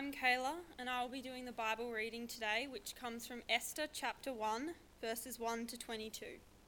I'm Kayla, and I will be doing the Bible reading today, which comes from Esther chapter 1, verses 1 to 22.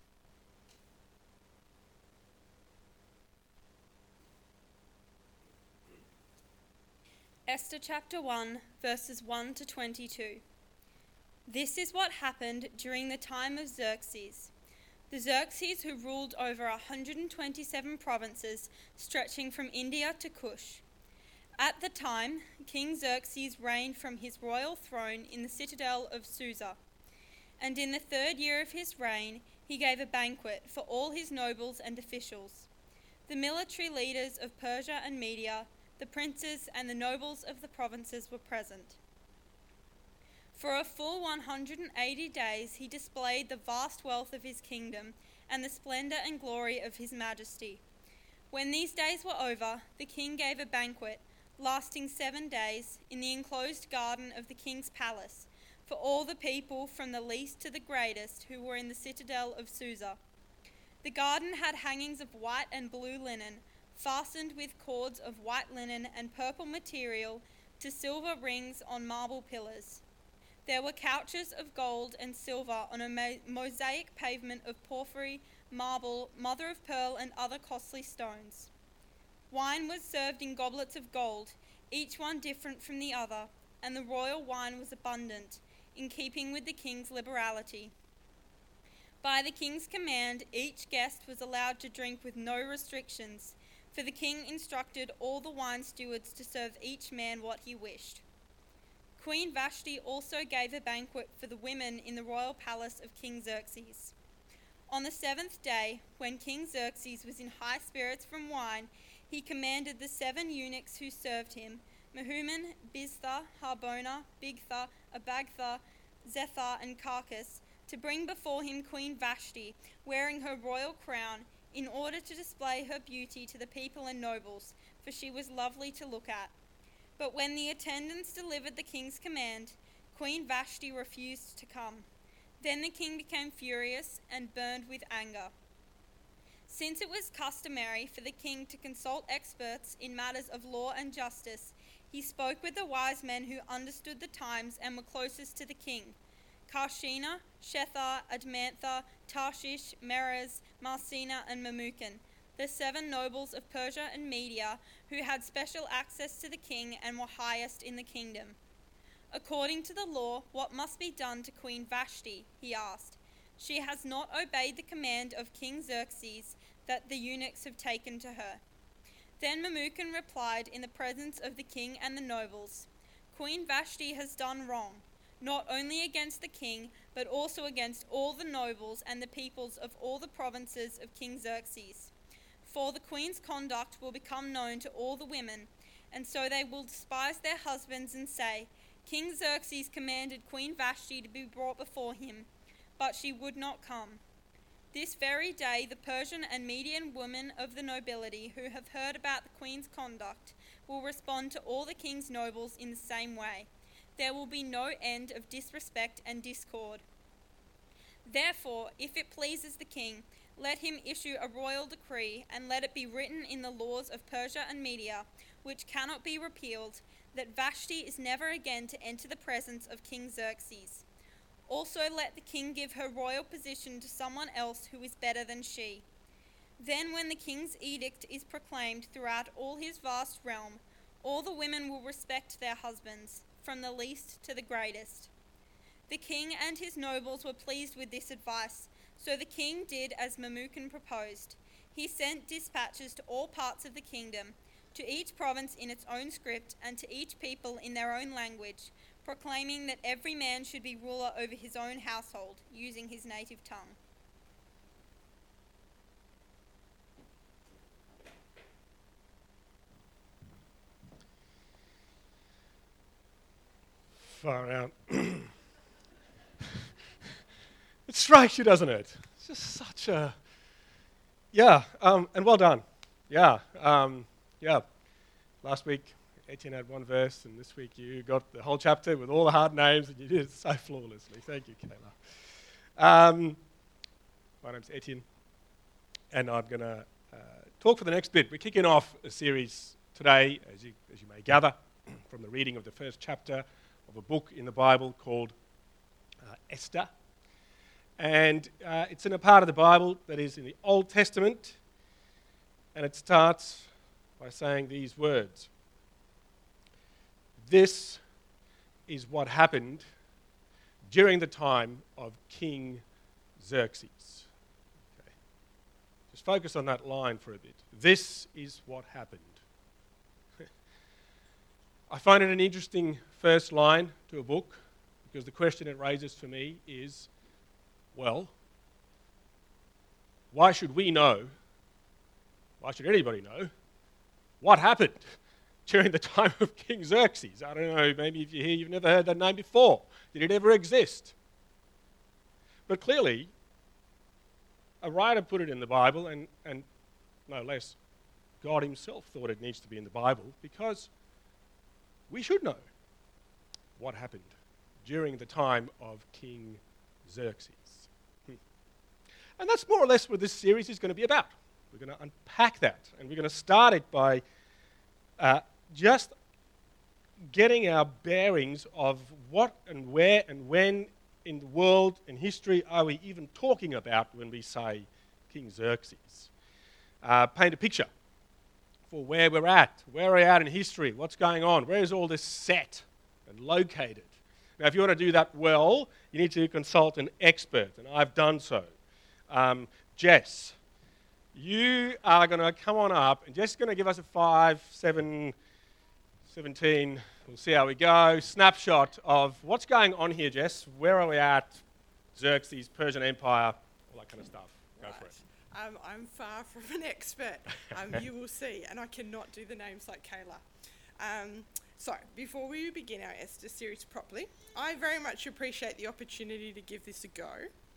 Esther chapter 1, verses 1 to 22. This is what happened during the time of Xerxes. The Xerxes who ruled over 127 provinces stretching from India to Kush. At the time, King Xerxes reigned from his royal throne in the citadel of Susa. And in the 3rd year of his reign, he gave a banquet for all his nobles and officials. The military leaders of Persia and Media, the princes and the nobles of the provinces were present. For a full 180 days he displayed the vast wealth of his kingdom and the splendor and glory of his majesty. When these days were over, the king gave a banquet lasting 7 days in the enclosed garden of the king's palace for all the people from the least to the greatest who were in the citadel of Susa. The garden had hangings of white and blue linen, fastened with cords of white linen and purple material to silver rings on marble pillars. There were couches of gold and silver on a mosaic pavement of porphyry, marble, mother of pearl, and other costly stones. Wine was served in goblets of gold, each one different from the other, and the royal wine was abundant, in keeping with the king's liberality. By the king's command, each guest was allowed to drink with no restrictions, for the king instructed all the wine stewards to serve each man what he wished. Queen Vashti also gave a banquet for the women in the royal palace of King Xerxes. On the 7th day, when King Xerxes was in high spirits from wine, he commanded the 7 eunuchs who served him, Mehuman, Biztha, Harbona, Bigtha, Abagtha, Zethar, and Carcass, to bring before him Queen Vashti, wearing her royal crown, in order to display her beauty to the people and nobles, for she was lovely to look at. But when the attendants delivered the king's command, Queen Vashti refused to come. Then the king became furious and burned with anger. Since it was customary for the king to consult experts in matters of law and justice, he spoke with the wise men who understood the times and were closest to the king: Karshena, Shethar, Admantha, Tarshish, Meres, Marsena, and Memucan, the 7 nobles of Persia and Media who had special access to the king and were highest in the kingdom. According to the law, what must be done to Queen Vashti? He asked. She has not obeyed the command of King Xerxes that the eunuchs have taken to her. Then Memucan replied in the presence of the king and the nobles, Queen Vashti has done wrong, not only against the king, but also against all the nobles and the peoples of all the provinces of King Xerxes. For the queen's conduct will become known to all the women, and so they will despise their husbands and say, King Xerxes commanded Queen Vashti to be brought before him, but she would not come. This very day the Persian and Median women of the nobility who have heard about the queen's conduct will respond to all the king's nobles in the same way. There will be no end of disrespect and discord. Therefore, if it pleases the king, let him issue a royal decree, and let it be written in the laws of Persia and Media, which cannot be repealed, that Vashti is never again to enter the presence of King Xerxes. Also let the king give her royal position to someone else who is better than she. Then when the king's edict is proclaimed throughout all his vast realm, all the women will respect their husbands, from the least to the greatest. The king and his nobles were pleased with this advice, so the king did as Memucan proposed. He sent dispatches to all parts of the kingdom, to each province in its own script, and to each people in their own language, proclaiming that every man should be ruler over his own household, using his native tongue. Far out. It strikes you, doesn't it? It's just such a... Yeah, and well done. Yeah. Last week, Etienne had one verse, and this week you got the whole chapter with all the hard names, and you did it so flawlessly. Thank you, Kayla. My name's Etienne, and I'm going to talk for the next bit. We're kicking off a series today, as you may gather, from the reading of the first chapter of a book in the Bible called Esther. And it's in a part of the Bible that is in the Old Testament, and it starts by saying these words. This is what happened during the time of King Xerxes. Okay. Just focus on that line for a bit. This is what happened. I find it an interesting first line to a book because the question it raises for me is, well, why should we know, why should anybody know, what happened during the time of King Xerxes? I don't know, maybe if you're here, you've never heard that name before. Did it ever exist? But clearly, a writer put it in the Bible, and no less, God himself thought it needs to be in the Bible because we should know what happened during the time of King Xerxes. And that's more or less what this series is going to be about. We're going to unpack that, and we're going to start it by just getting our bearings of what and where and when in the world and history are we even talking about when we say King Xerxes. Paint a picture for where we're at. Where are we at in history? What's going on? Where is all this set and located? Now, if you want to do that well, you need to consult an expert, and I've done so. Jess, you are going to come on up and just going to give us a 5, 7, 17, we'll see how we go, snapshot of what's going on here, Jess. Where are we at? Xerxes, Persian Empire, all that kind of stuff. Go for it. I'm far from an expert, you will see, and I cannot do the names like Kayla. So, before we begin our Esther series properly, I very much appreciate the opportunity to give this a go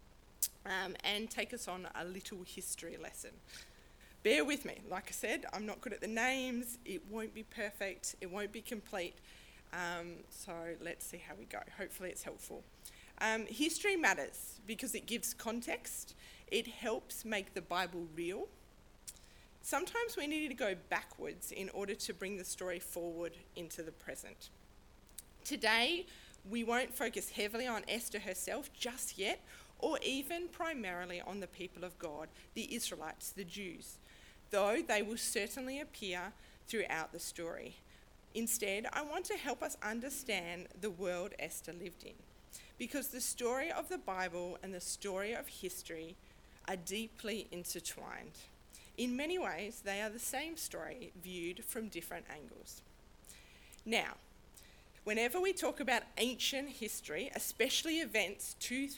and take us on a little history lesson. Bear with me. Like I said, I'm not good at the names. It won't be perfect. It won't be complete. So let's see how we go. Hopefully it's helpful. History matters because it gives context. It helps make the Bible real. Sometimes we need to go backwards in order to bring the story forward into the present. Today, we won't focus heavily on Esther herself just yet, or even primarily on the people of God, the Israelites, the Jews, though they will certainly appear throughout the story. Instead, I want to help us understand the world Esther lived in, because the story of the Bible and the story of history are deeply intertwined. In many ways, they are the same story viewed from different angles. Now, whenever we talk about ancient history, especially events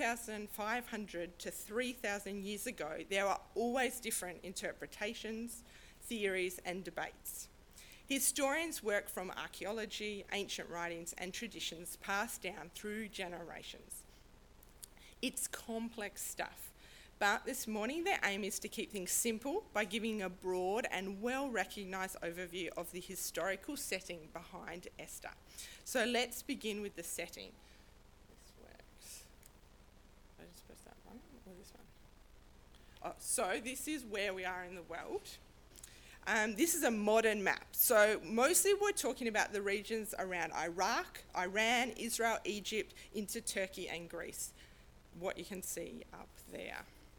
2,500 to 3,000 years ago, there are always different interpretations, theories, and debates. Historians work from archaeology, ancient writings, and traditions passed down through generations. It's complex stuff, but this morning their aim is to keep things simple by giving a broad and well-recognised overview of the historical setting behind Esther. So let's begin with the setting. This works. I just press that one or this one? So this is where we are in the world. This is a modern map. So mostly we're talking about the regions around Iraq, Iran, Israel, Egypt, into Turkey and Greece. What you can see up there.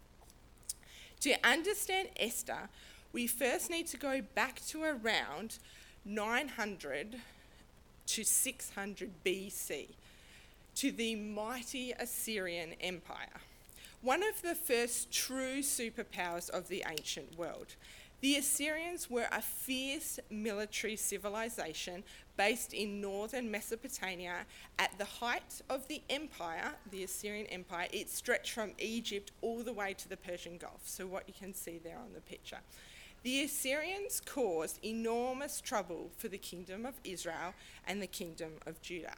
To understand Esther, we first need to go back to around 900 to 600 BC, to the mighty Assyrian Empire, one of the first true superpowers of the ancient world. The Assyrians were a fierce military civilization based in northern Mesopotamia. At the height of the empire, the Assyrian Empire, it stretched from Egypt all the way to the Persian Gulf. So what you can see there on the picture. The Assyrians caused enormous trouble for the kingdom of Israel and the kingdom of Judah.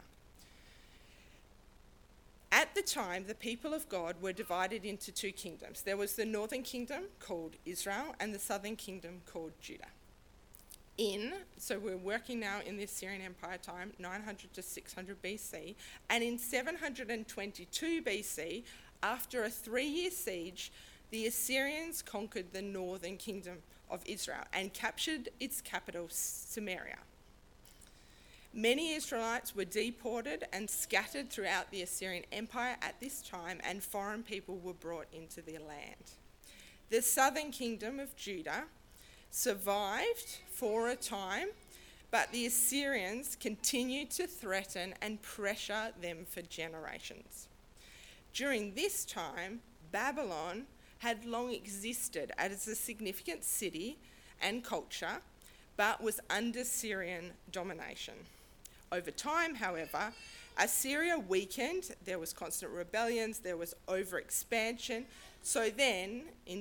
At the time, the people of God were divided into two kingdoms. There was the northern kingdom called Israel and the southern kingdom called Judah. So we're working now in the Assyrian Empire time, 900 to 600 BC, and in 722 BC, after a 3-year siege, the Assyrians conquered the northern kingdom of Israel and captured its capital, Samaria. Many Israelites were deported and scattered throughout the Assyrian Empire at this time, and foreign people were brought into their land. The southern kingdom of Judah survived for a time, but the Assyrians continued to threaten and pressure them for generations. During this time, Babylon had long existed as a significant city and culture, but was under Syrian domination. Over time, however, Assyria weakened, there was constant rebellions, there was overexpansion. So then, in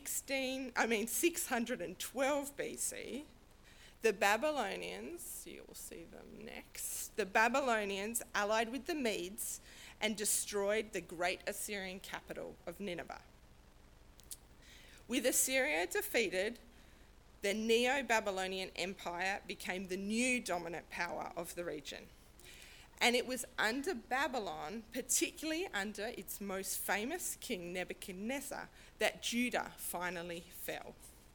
612 BC, the Babylonians, you'll see them next, the Babylonians allied with the Medes and destroyed the great Assyrian capital of Nineveh. With Assyria defeated, the Neo-Babylonian Empire became the new dominant power of the region. And it was under Babylon, particularly under its most famous king Nebuchadnezzar, that Judah finally fell.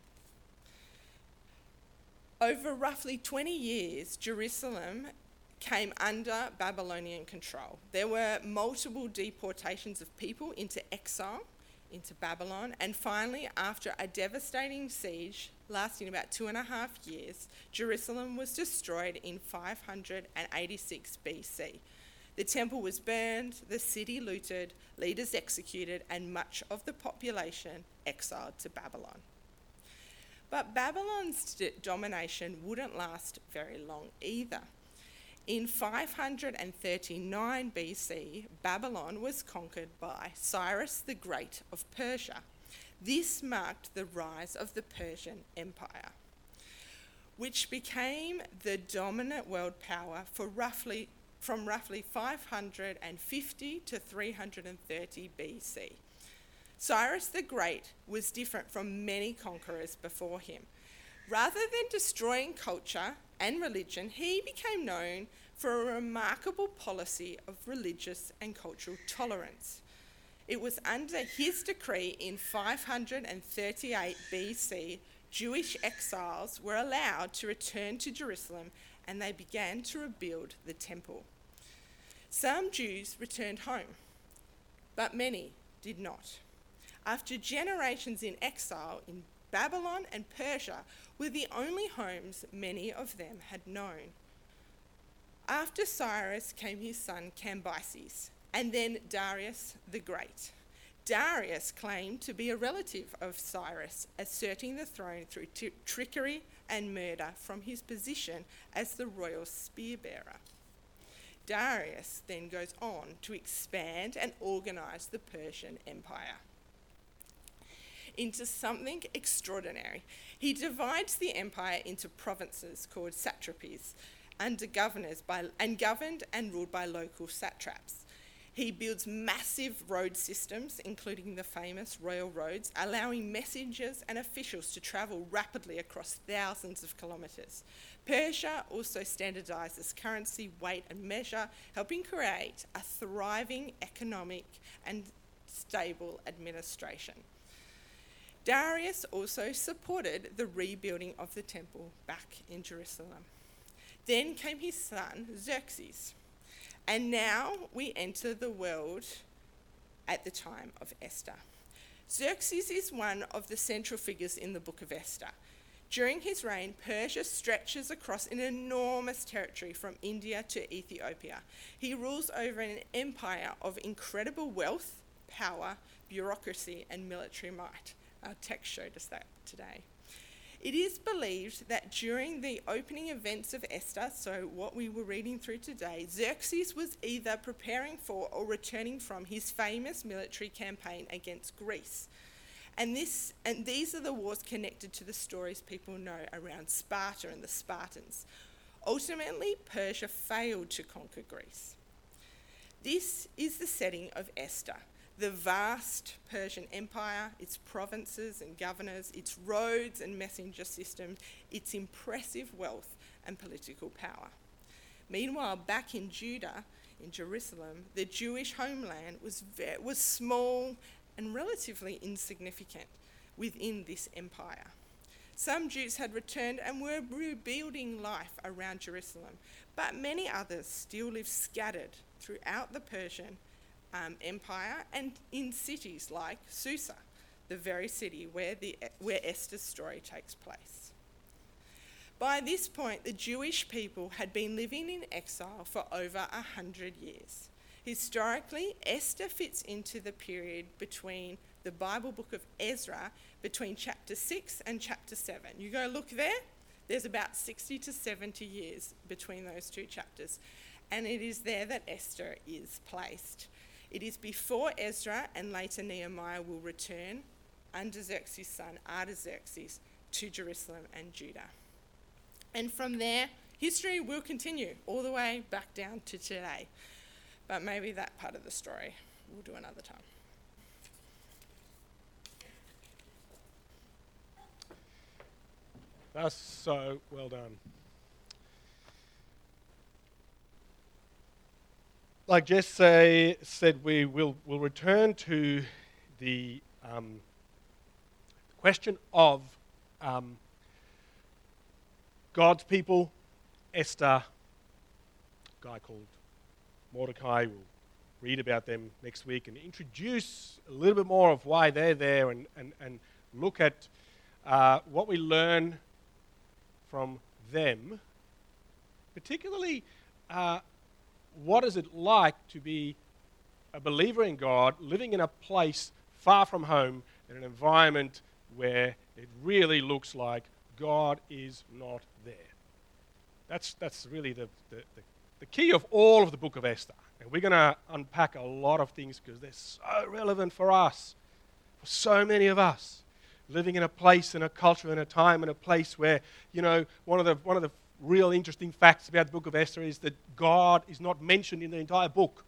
Over roughly 20 years, Jerusalem came under Babylonian control. There were multiple deportations of people into exile, into Babylon, and finally, after a devastating siege lasting about 2.5 years, Jerusalem was destroyed in 586 BC. The temple was burned, the city looted, leaders executed, and much of the population exiled to Babylon. But Babylon's domination wouldn't last very long either. In 539 BC, Babylon was conquered by Cyrus the Great of Persia. This marked the rise of the Persian Empire, which became the dominant world power from roughly 550 to 330 BC. Cyrus the Great was different from many conquerors before him. Rather than destroying culture and religion, he became known for a remarkable policy of religious and cultural tolerance. It was under his decree in 538 BC, Jewish exiles were allowed to return to Jerusalem, and they began to rebuild the temple. Some Jews returned home, but many did not. After generations in exile, in Babylon and Persia were the only homes many of them had known. After Cyrus came his son Cambyses, and then Darius the Great. Darius claimed to be a relative of Cyrus, asserting the throne through trickery and murder from his position as the royal spear-bearer. Darius then goes on to expand and organise the Persian Empire into something extraordinary. He divides the empire into provinces called satrapies under governors governed and ruled by local satraps. He builds massive road systems, including the famous royal roads, allowing messengers and officials to travel rapidly across thousands of kilometres. Persia also standardises currency, weight and measure, helping create a thriving economic and stable administration. Darius also supported the rebuilding of the temple back in Jerusalem. Then came his son Xerxes. And now we enter the world at the time of Esther. Xerxes is one of the central figures in the book of Esther. During his reign, Persia stretches across an enormous territory from India to Ethiopia. He rules over an empire of incredible wealth, power, bureaucracy, and military might. Our text showed us that today. It is believed that during the opening events of Esther, so what we were reading through today, Xerxes was either preparing for or returning from his famous military campaign against Greece. And these are the wars connected to the stories people know around Sparta and the Spartans. Ultimately, Persia failed to conquer Greece. This is the setting of Esther. The vast Persian Empire, its provinces and governors, its roads and messenger systems, its impressive wealth and political power. Meanwhile, back in Judah, in Jerusalem, the Jewish homeland was small and relatively insignificant within this empire. Some Jews had returned and were rebuilding life around Jerusalem, but many others still lived scattered throughout the Persian Empire and in cities like Susa, the very city where Esther's story takes place. By this point, the Jewish people had been living in exile for over 100 years. Historically, Esther fits into the period between the Bible book of Ezra, between chapter 6 and chapter 7. You go look there, there's about 60 to 70 years between those two chapters, and it is there that Esther is placed. It is before Ezra and later Nehemiah will return under Xerxes' son Artaxerxes to Jerusalem and Judah. And from there, history will continue all the way back down to today. But maybe that part of the story we'll do another time. That's so well done. Like Jess said, we'll return to the question of God's people, Esther, a guy called Mordecai. We'll read about them next week and introduce a little bit more of why they're there and look at what we learn from them, particularly what is it like to be a believer in God, living in a place far from home, in an environment where it really looks like God is not there. That's really the key of all of the book of Esther. And we're going to unpack a lot of things because they're so relevant for us, for so many of us, living in a place, in a culture, in a time, in a place where, you know, one of the real interesting facts about the book of Esther is that God is not mentioned in the entire book.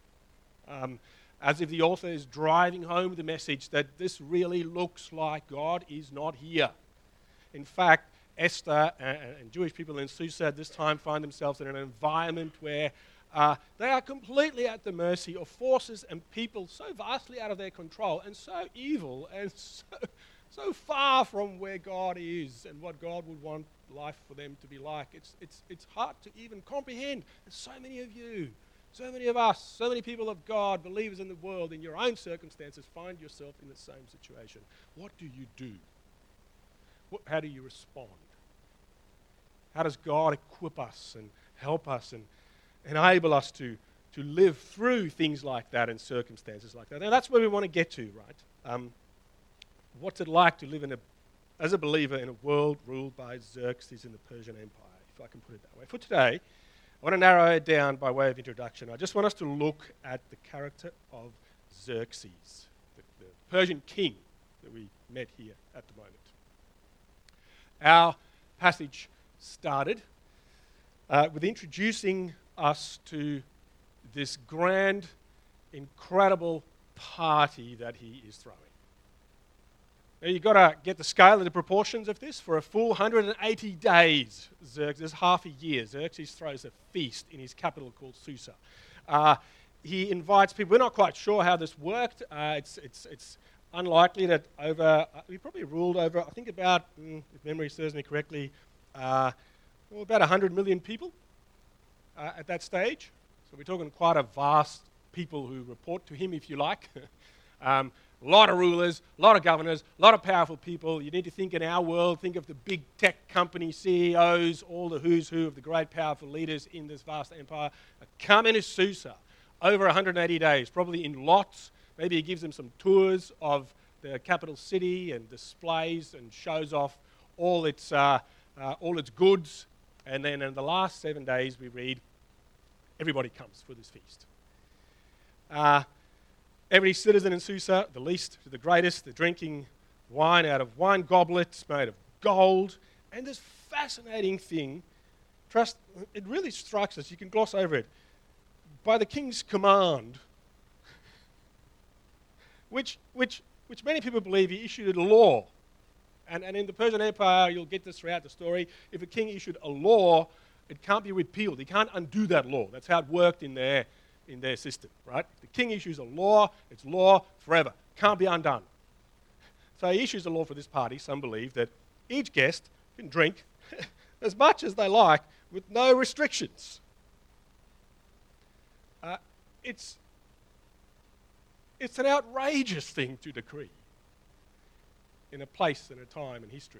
As if the author is driving home the message that this really looks like God is not here. In fact, Esther and Jewish people in Susa at this time find themselves in an environment where they are completely at the mercy of forces and people so vastly out of their control and so evil and so far from where God is and what God would want life for them to be like. It's hard to even comprehend. And so many of you, so many of us, so many people of God, believers in the world, in your own circumstances, find yourself in the same situation. What do you do? How do you respond? How does God equip us and help us and enable us to live through things like that and circumstances like that? And that's where we want to get to, right? What's it like to live as a believer in a world ruled by Xerxes in the Persian Empire, if I can put it that way? For today, I want to narrow it down by way of introduction. I just want us to look at the character of Xerxes, the Persian king that we met here at the moment. Our passage started with introducing us to this grand, incredible party that he is throwing. Now you've got to get the scale and the proportions of this. For a full 180 days, Xerxes, half a year, Xerxes throws a feast in his capital called Susa. He invites people. We're not quite sure how this worked. It's unlikely that we probably ruled over, I think about, if memory serves me correctly, about 100 million people at that stage. So we're talking quite a vast people who report to him, if you like. A lot of rulers, a lot of governors, a lot of powerful people. You need to think in our world, think of the big tech company CEOs, all the who's who of the great powerful leaders in this vast empire. Come into Susa over 180 days, probably in lots. Maybe he gives them some tours of the capital city and displays and shows off all its goods. And then in the last 7 days, we read, everybody comes for this feast. Every citizen in Susa, the least to the greatest, they're drinking wine out of wine goblets made of gold. And this fascinating thing, it really strikes us, you can gloss over it. By the king's command, which many people believe he issued a law. And in the Persian Empire, you'll get this throughout the story, if a king issued a law, it can't be repealed. He can't undo that law. That's how it worked in their system, right? The king issues a law, it's law forever. Can't be undone. So he issues a law for this party. Some believe that each guest can drink as much as they like with no restrictions. It's an outrageous thing to decree in a place and a time in history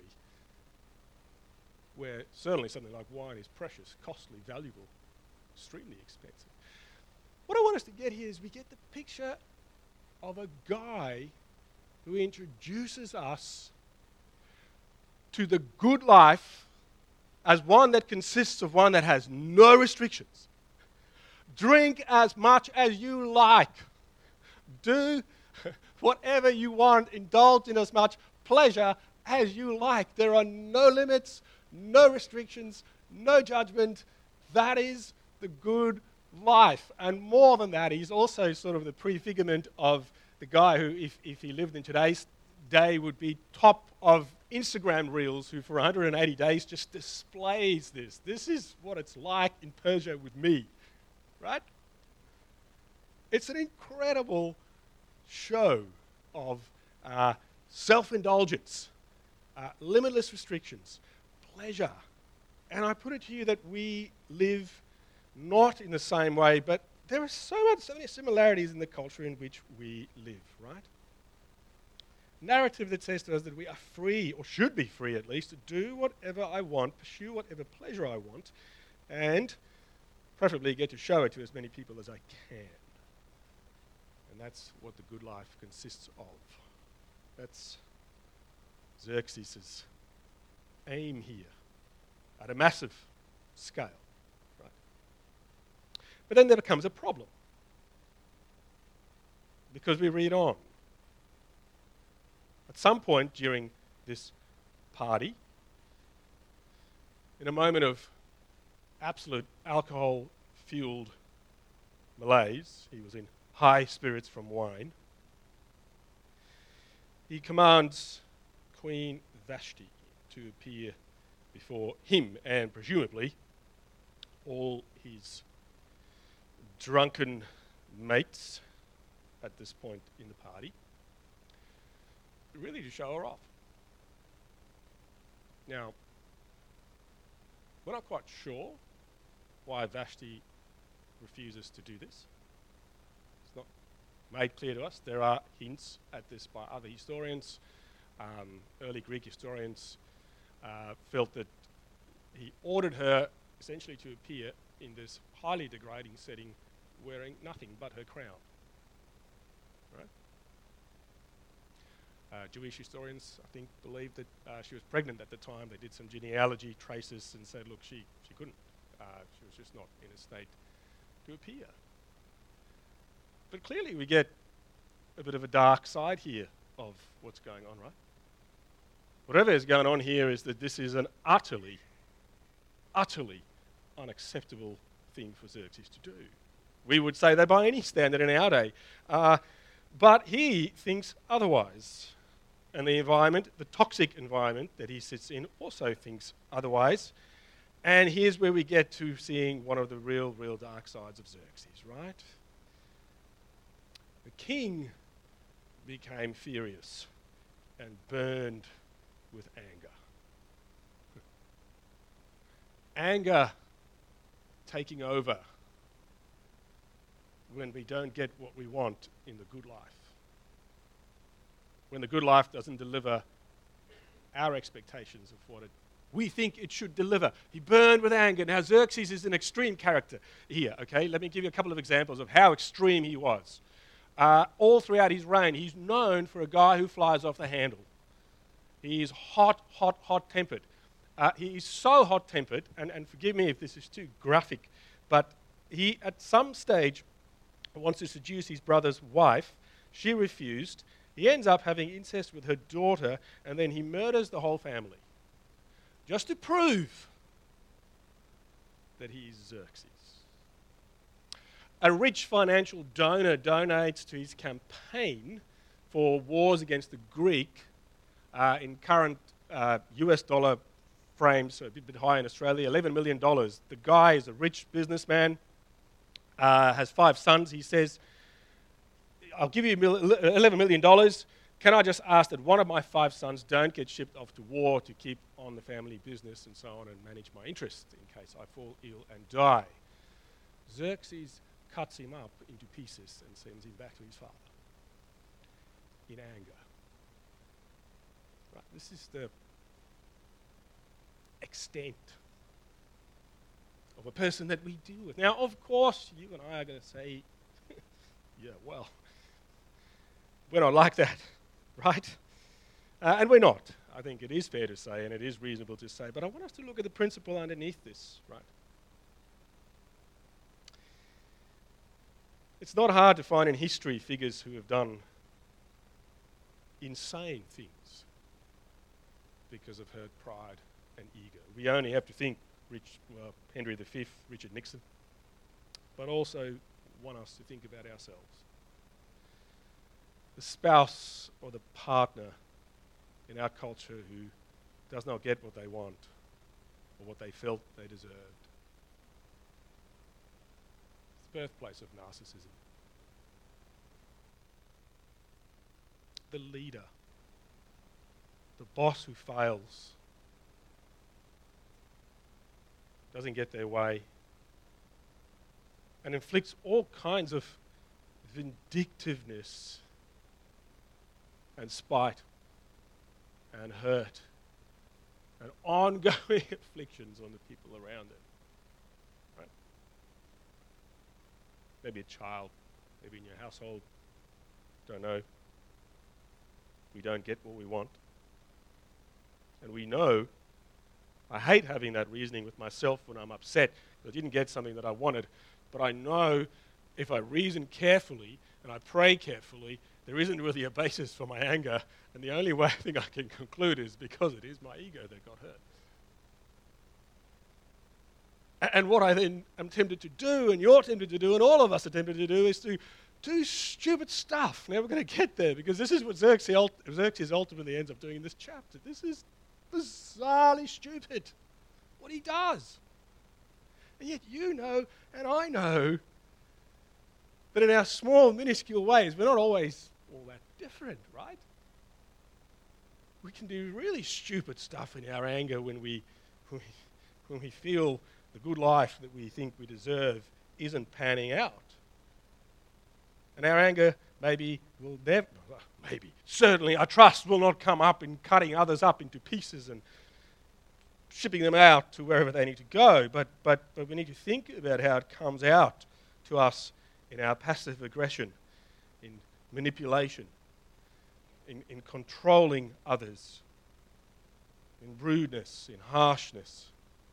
where certainly something like wine is precious, costly, valuable, extremely expensive. What I want us to get here is we get the picture of a guy who introduces us to the good life as one that consists of one that has no restrictions. Drink as much as you like. Do whatever you want. Indulge in as much pleasure as you like. There are no limits, no restrictions, no judgment. That is the good life. And more than that, he's also sort of the prefigurement of the guy who, if he lived in today's day, would be top of Instagram reels, who for 180 days just displays this. This is what it's like in Persia with me, right? It's an incredible show of self-indulgence, limitless restrictions, pleasure. And I put it to you that we live not in the same way, but there are so many similarities in the culture in which we live, right? Narrative that says to us that we are free, or should be free at least, to do whatever I want, pursue whatever pleasure I want, and preferably get to show it to as many people as I can. And that's what the good life consists of. That's Xerxes' aim here at a massive scale. Right? But then there becomes a problem. Because we read on. At some point during this party, in a moment of absolute alcohol-fueled malaise, he was in high spirits from wine, he commands Queen Vashti to appear before him and presumably all his drunken mates at this point in the party, really to show her off. Now, we're not quite sure why Vashti refuses to do this. It's not made clear to us. There are hints at this by other historians. Early Greek historians felt that he ordered her essentially to appear in this highly degrading setting wearing nothing but her crown. Right? Jewish historians, I think, believe that she was pregnant at the time. They did some genealogy traces and said, look, she couldn't. She was just not in a state to appear. But clearly we get a bit of a dark side here of what's going on, right? Whatever is going on here is that this is an utterly unacceptable thing for Xerxes to do. We would say that by any standard in our day. But he thinks otherwise. And the environment, the toxic environment that he sits in, also thinks otherwise. And here's where we get to seeing one of the real dark sides of Xerxes, right? The king became furious and burned with anger. Anger taking over when we don't get what we want in the good life. When the good life doesn't deliver our expectations of what we think it should deliver. He burned with anger. Now, Xerxes is an extreme character here, okay? Let me give you a couple of examples of how extreme he was. All throughout his reign, he's known for a guy who flies off the handle. He is hot-tempered. He is so hot-tempered, and forgive me if this is too graphic, but he, at some stage, wants to seduce his brother's wife. She refused. He ends up having incest with her daughter, and then he murders the whole family, just to prove that he is Xerxes. A rich financial donor donates to his campaign for wars against the Greek in current US dollar frames, so a bit high in Australia, $11 million. The guy is a rich businessman, has 5 sons. He says, I'll give you $11 million. can I just ask that one of my 5 sons don't get shipped off to war to keep on the family business and so on and manage my interests in case I fall ill and die? Xerxes cuts him up into pieces and sends him back to his father in anger. Right, this is the extent of a person that we deal with. Now, of course, you and I are going to say, yeah, well, we're not like that, right? And we're not. I think it is fair to say, and it is reasonable to say, but I want us to look at the principle underneath this, right? It's not hard to find in history figures who have done insane things because of her pride and ego. We only have to think Henry V, Richard Nixon, but also want us to think about ourselves. The spouse or the partner in our culture who does not get what they want or what they felt they deserved. It's the birthplace of narcissism. The leader, the boss who fails, doesn't get their way, and inflicts all kinds of vindictiveness and spite and hurt and ongoing afflictions on the people around it. Right? Maybe a child, maybe in your household, don't know. We don't get what we want. And we know, I hate having that reasoning with myself when I'm upset because I didn't get something that I wanted, but I know if I reason carefully and I pray carefully, there isn't really a basis for my anger, and the only way I think I can conclude is because it is my ego that got hurt. And what I then am tempted to do, and you're tempted to do, and all of us are tempted to do, is to do stupid stuff. Now we're going to get there, because this is what Xerxes ultimately ends up doing in this chapter. This is bizarrely stupid, what he does. And yet you know, and I know, that in our small, minuscule ways, we're not always all that different, right? We can do really stupid stuff in our anger when we feel the good life that we think we deserve isn't panning out. And our anger certainly, I trust, will not come up in cutting others up into pieces and shipping them out to wherever they need to go. But we need to think about how it comes out to us in our passive aggression, in manipulation, in controlling others, in rudeness, in harshness.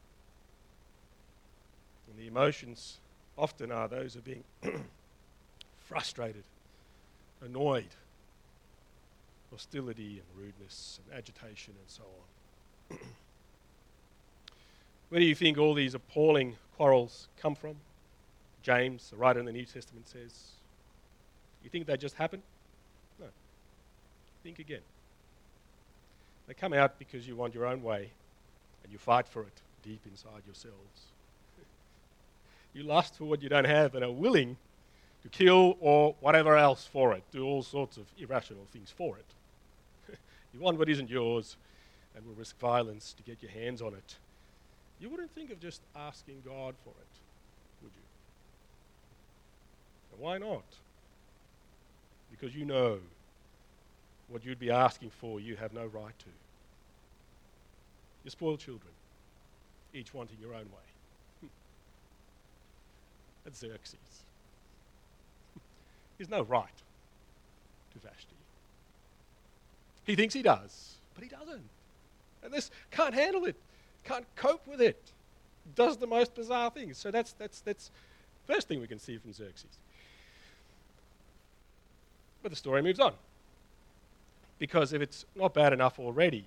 And the emotions often are those of being frustrated, annoyed, hostility and rudeness and agitation and so on. Where do you think all these appalling quarrels come from? James, the writer in the New Testament, says, you think they just happen? No. Think again. They come out because you want your own way and you fight for it deep inside yourselves. You lust for what you don't have and are willing to kill or whatever else for it, do all sorts of irrational things for it. You want what isn't yours and will risk violence to get your hands on it. You wouldn't think of just asking God for it, would you? And why not? Because you know what you'd be asking for you have no right to. You're spoiled children, each wanting your own way. That's Xerxes. He has no right to Vashti. He thinks he does, but he doesn't. And this can't handle it, can't cope with it. Does the most bizarre things. So that's first thing we can see from Xerxes. But the story moves on. Because if it's not bad enough already,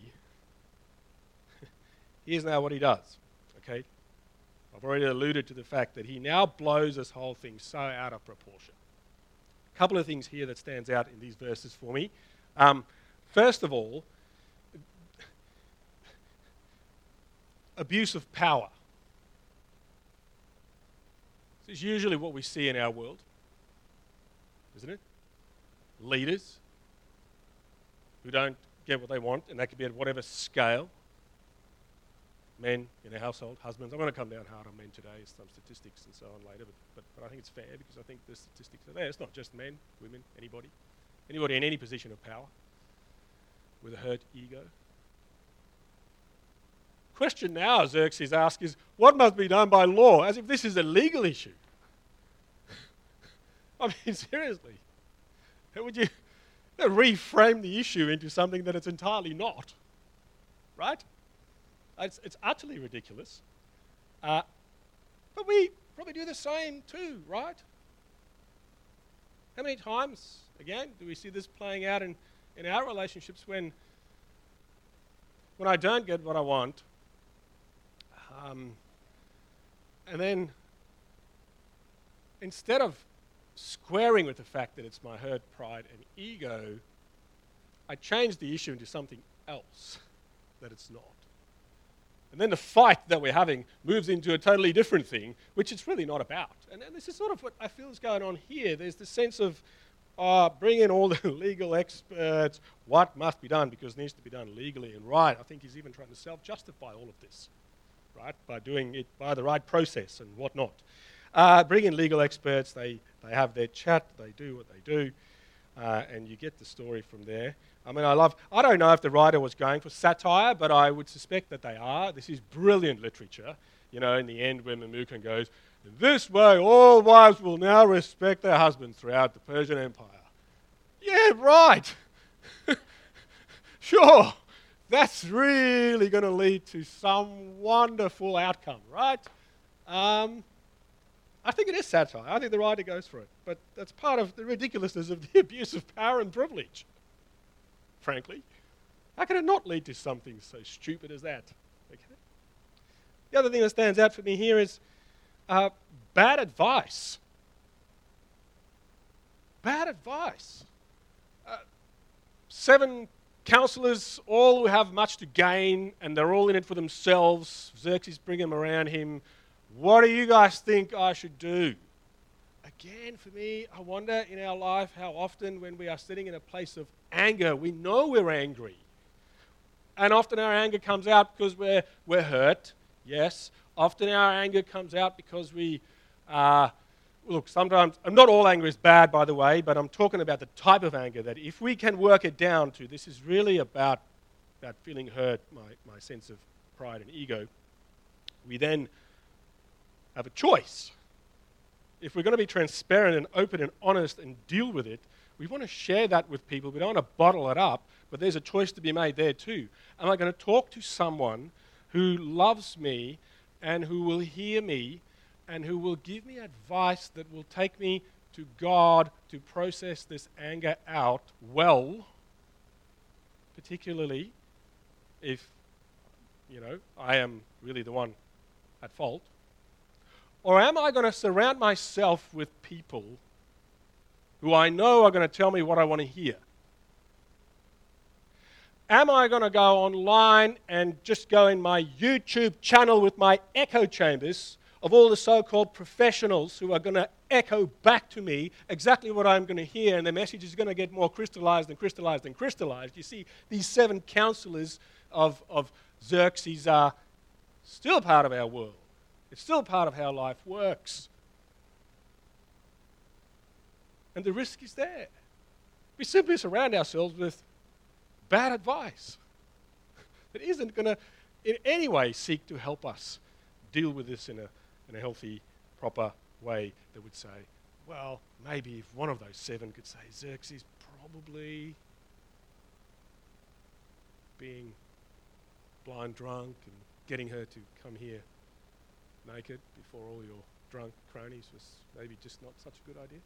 here's now what he does. Okay? I've already alluded to the fact that he now blows this whole thing so out of proportion. A couple of things here that stands out in these verses for me. First of all, abuse of power. This is usually what we see in our world, isn't it? Leaders who don't get what they want, and that could be at whatever scale. Men in a household, husbands. I'm going to come down hard on men today, some statistics and so on later, but I think it's fair because I think the statistics are there. It's not just men, women, anybody in any position of power with a hurt ego. Question now, Xerxes asks, is what must be done by law, as if this is a legal issue? I mean, seriously, how would you reframe the issue into something that it's entirely not, right? It's utterly ridiculous. But we probably do the same too, right? How many times, again, do we see this playing out in our relationships when I don't get what I want, and then instead of squaring with the fact that it's my hurt pride and ego, I change the issue into something else that it's not. And then the fight that we're having moves into a totally different thing, which it's really not about. And this is sort of what I feel is going on here. There's this sense of bring in all the legal experts, what must be done because it needs to be done legally and right. I think he's even trying to self-justify all of this, right, by doing it by the right process and whatnot. Bring in legal experts, they have their chat, they do what they do, and you get the story from there. I mean, I don't know if the writer was going for satire, but I would suspect that they are. This is brilliant literature. You know, in the end where Memucan goes, in this way all wives will now respect their husbands throughout the Persian Empire. Yeah, right. Sure. That's really going to lead to some wonderful outcome, right? I think it is satire. I think the writer goes for it. But that's part of the ridiculousness of the abuse of power and privilege, frankly. How can it not lead to something so stupid as that? Okay. The other thing that stands out for me here is bad advice. Bad advice. 7 counselors, all who have much to gain, and they're all in it for themselves. Xerxes bring them around him. What do you guys think I should do? Again, for me, I wonder in our life how often when we are sitting in a place of anger, we know we're angry. And often our anger comes out because we're hurt, yes. Often our anger comes out because we, look, sometimes, not all anger is bad, by the way, but I'm talking about the type of anger that if we can work it down to, this is really about feeling hurt, my sense of pride and ego, we then have a choice. If we're going to be transparent and open and honest and deal with it, we want to share that with people. We don't want to bottle it up, but there's a choice to be made there too. Am I going to talk to someone who loves me and who will hear me and who will give me advice that will take me to God to process this anger out well, particularly if, I am really the one at fault? Or am I going to surround myself with people who I know are going to tell me what I want to hear? Am I going to go online and just go in my YouTube channel with my echo chambers of all the so-called professionals who are going to echo back to me exactly what I'm going to hear, and the message is going to get more crystallized and crystallized and crystallized? You see, these 7 counselors of Xerxes are still part of our world. It's still part of how life works. And the risk is there. We simply surround ourselves with bad advice that isn't going to in any way seek to help us deal with this in a healthy, proper way that would say, well, maybe if one of those 7 could say, Xerxes probably being blind drunk and getting her to come here naked before all your drunk cronies was maybe just not such a good idea?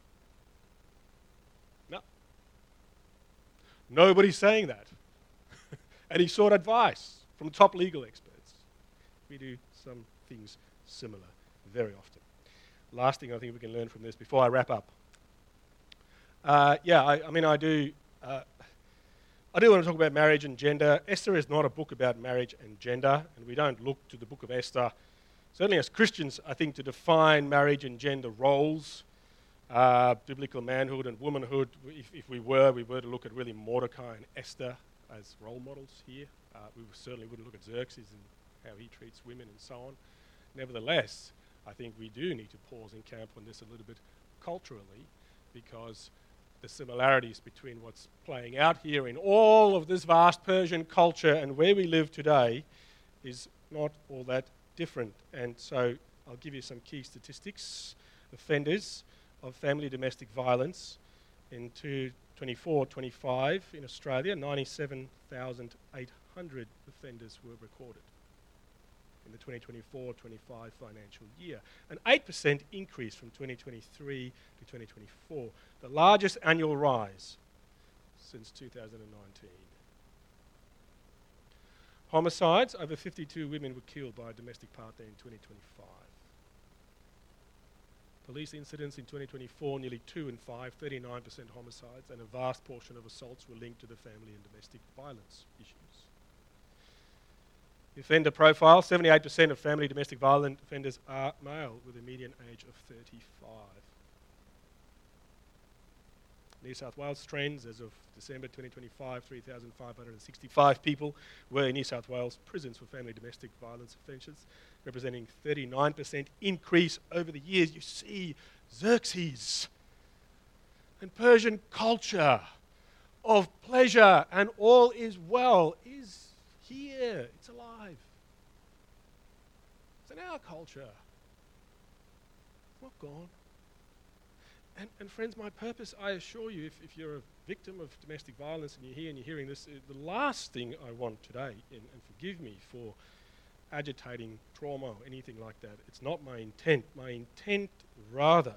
No. Nobody's saying that. And he sought advice from top legal experts. We do some things similar very often. Last thing I think we can learn from this before I wrap up. I do want to talk about marriage and gender. Esther is not a book about marriage and gender, and we don't look to the book of Esther, certainly as Christians, I think, to define marriage and gender roles, biblical manhood and womanhood. If we were to look at really Mordecai and Esther as role models here. We certainly wouldn't look at Xerxes and how he treats women and so on. Nevertheless, I think we do need to pause and camp on this a little bit culturally, because the similarities between what's playing out here in all of this vast Persian culture and where we live today is not all that different. And so I'll give you some key statistics. Offenders of family domestic violence in 2024-25 in Australia, 97,800 offenders were recorded in the 2024-25 financial year, an 8% increase from 2023 to 2024, the largest annual rise since 2019. Homicides, over 52 women were killed by a domestic partner in 2025. Police incidents in 2024, nearly 2 in 5, 39% homicides, and a vast portion of assaults were linked to the family and domestic violence issues. The offender profile, 78% of family domestic violent offenders are male with a median age of 35. New South Wales trends as of December 2025, 3,565 people were in New South Wales prisons for family domestic violence offences, representing 39% increase over the years. You see, Xerxes and Persian culture of pleasure and all is well is here. It's alive. It's in our culture. It's not gone. And friends, my purpose, I assure you, if you're a victim of domestic violence and you're here and you're hearing this, the last thing I want today, and forgive me for agitating trauma or anything like that, it's not my intent. My intent, rather,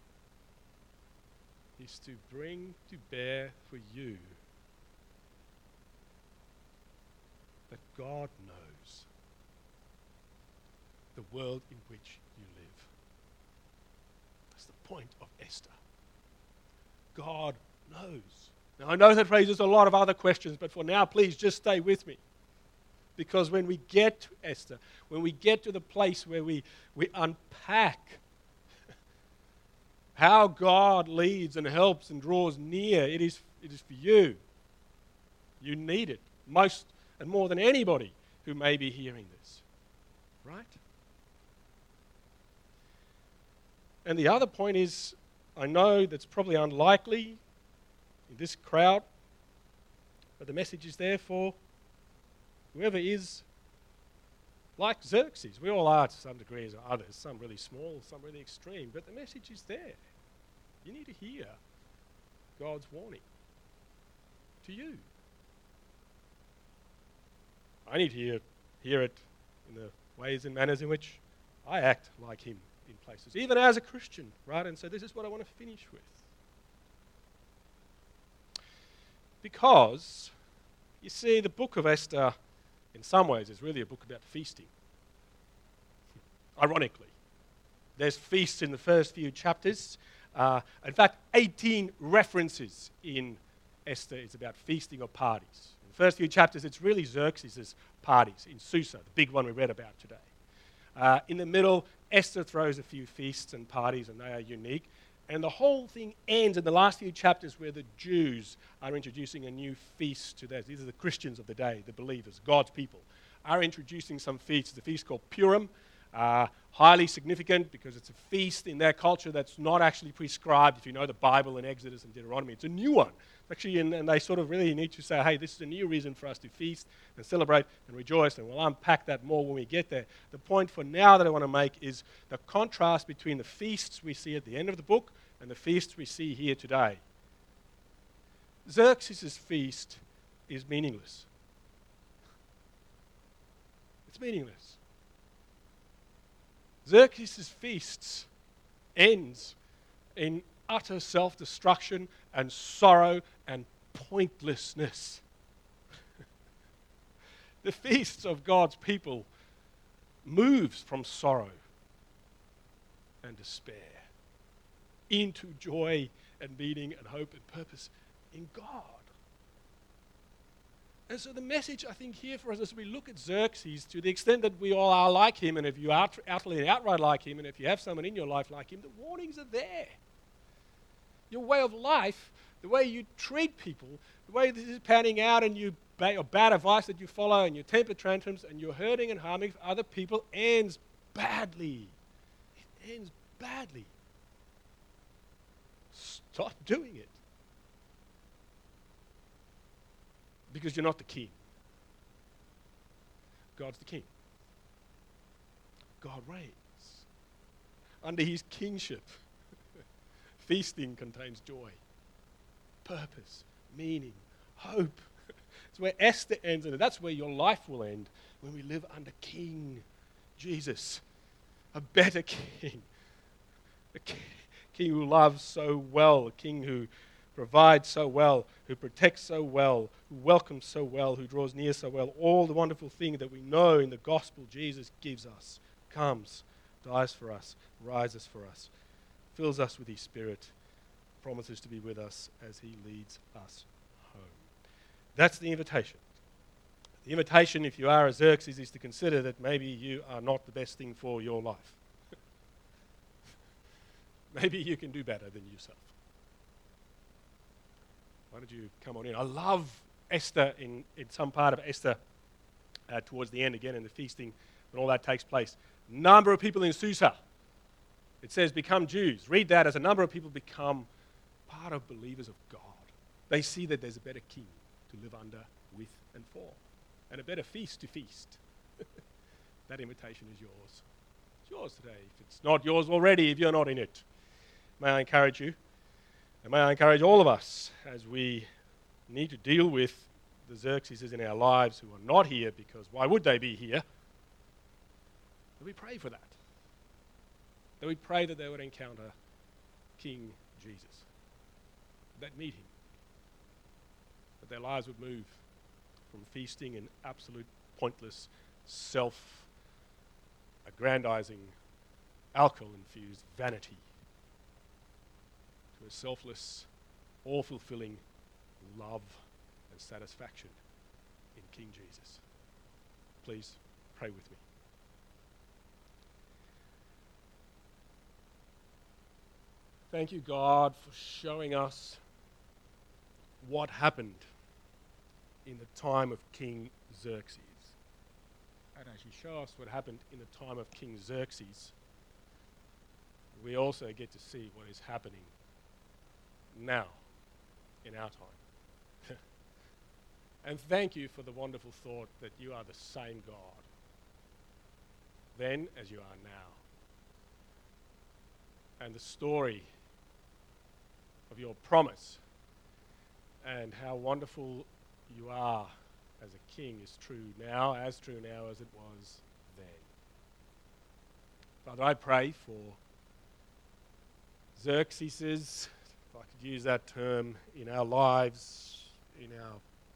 is to bring to bear for you that God knows the world in which you live. That's the point of Esther. God knows. Now, I know that raises a lot of other questions, but for now, please just stay with me. Because when we get to Esther, when we get to the place where we unpack how God leads and helps and draws near, it is for you. You need it most and more than anybody who may be hearing this. Right? And the other point is, I know that's probably unlikely in this crowd, but the message is there for whoever is like Xerxes. We all are to some degrees or others, some really small, some really extreme, but the message is there. You need to hear God's warning to you. I need to hear it in the ways and manners in which I act like him in places, even as a Christian, right? And so this is what I want to finish with. Because, you see, the book of Esther, in some ways, is really a book about feasting. Ironically, there's feasts in the first few chapters. In fact, 18 references in Esther is about feasting or parties. In the first few chapters, it's really Xerxes' parties in Susa, the big one we read about today. In the middle, Esther throws a few feasts and parties, and they are unique. And the whole thing ends in the last few chapters where the Jews are introducing a new feast to theirs. These are the Christians of the day, the believers, God's people, are introducing some feasts. The feast called Purim, highly significant because it's a feast in their culture that's not actually prescribed. If you know the Bible in Exodus and Deuteronomy, it's a new one. Actually, and they sort of really need to say, hey, this is a new reason for us to feast and celebrate and rejoice, and we'll unpack that more when we get there. The point for now that I want to make is the contrast between the feasts we see at the end of the book and the feasts we see here today. Xerxes' feast is meaningless. It's meaningless. Xerxes' feasts ends in utter self-destruction and sorrow and pointlessness. The feasts of God's people moves from sorrow and despair into joy and meaning and hope and purpose in God. And so the message, I think, here for us as we look at Xerxes, to the extent that we all are like him, and if you are utterly and outright like him, and if you have someone in your life like him, the warnings are there. Your way of life, the way you treat people, the way this is panning out, and you your bad advice that you follow and your temper tantrums and your hurting and harming other people ends badly. It ends badly. Stop doing it. Because you're not the king. God's the king. God reigns. Under his kingship, feasting contains joy, purpose, meaning, hope. It's where Esther ends, and that's where your life will end when we live under King Jesus, a better king, a king who loves so well, a king who provides so well, who protects so well, who welcomes so well, who draws near so well. All the wonderful things that we know in the gospel Jesus gives us, comes, dies for us, rises for us, fills us with his Spirit, promises to be with us as he leads us home. That's the invitation. The invitation, if you are a Xerxes, is to consider that maybe you are not the best thing for your life. Maybe you can do better than yourself. Why don't you come on in? I love Esther in some part of Esther towards the end, again in the feasting, when all that takes place. Number of people in Susa, it says, become Jews. Read that as a number of people become part of believers of God. They see that there's a better king to live under, with, and for, and a better feast to feast. That invitation is yours. It's yours today. If it's not yours already, if you're not in it, may I encourage you, and may I encourage all of us as we need to deal with the Xerxes in our lives who are not here, because why would they be here? That we pray for that. That we pray that they would encounter King Jesus. That meet him. That their lives would move from feasting and absolute pointless, self-aggrandizing, alcohol-infused vanity to a selfless, all-fulfilling love and satisfaction in King Jesus. Please pray with me. Thank you, God, for showing us what happened in the time of King Xerxes. And as you show us what happened in the time of King Xerxes, we also get to see what is happening now in our time. And thank you for the wonderful thought that you are the same God then as you are now. And the story of your promise and how wonderful you are as a king is true now as it was then. Father, I pray for Xerxeses, if I could use that term, in our lives, in our,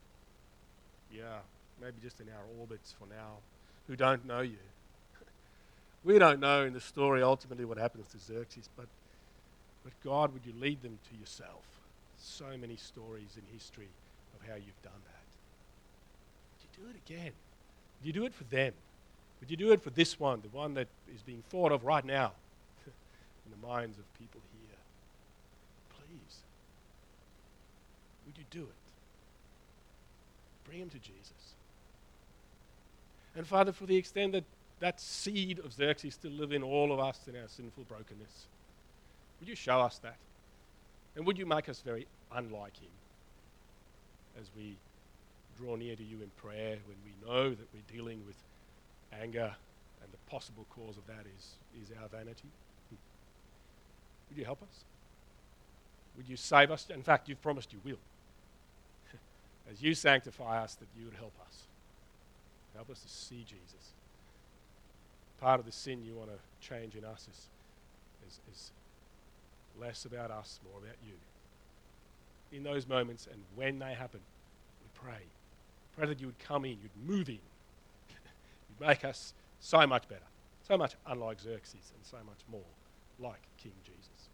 maybe just in our orbits for now, who don't know you. We don't know in the story ultimately what happens to Xerxes, but God, would you lead them to yourself? So many stories in history of how you've done that. Would you do it again? Would you do it for them? Would you do it for this one, the one that is being thought of right now in the minds of people here? Please. Would you do it? Bring him to Jesus. And Father, for the extent that seed of Xerxes still live in all of us in our sinful brokenness, would you show us that? And would you make us very unlike him as we draw near to you in prayer, when we know that we're dealing with anger and the possible cause of that is our vanity? Would you help us? Would you save us? In fact, you've promised you will. As you sanctify us, that you would help us. Help us to see Jesus. Part of the sin you want to change in us is less about us, more about you. In those moments and when they happen, we pray. Pray that you would come in, you'd move in. You'd make us so much better, so much unlike Xerxes and so much more like King Jesus.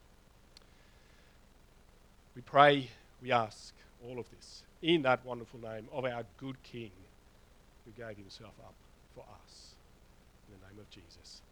We pray, we ask all of this in that wonderful name of our good King who gave himself up for us. In the name of Jesus.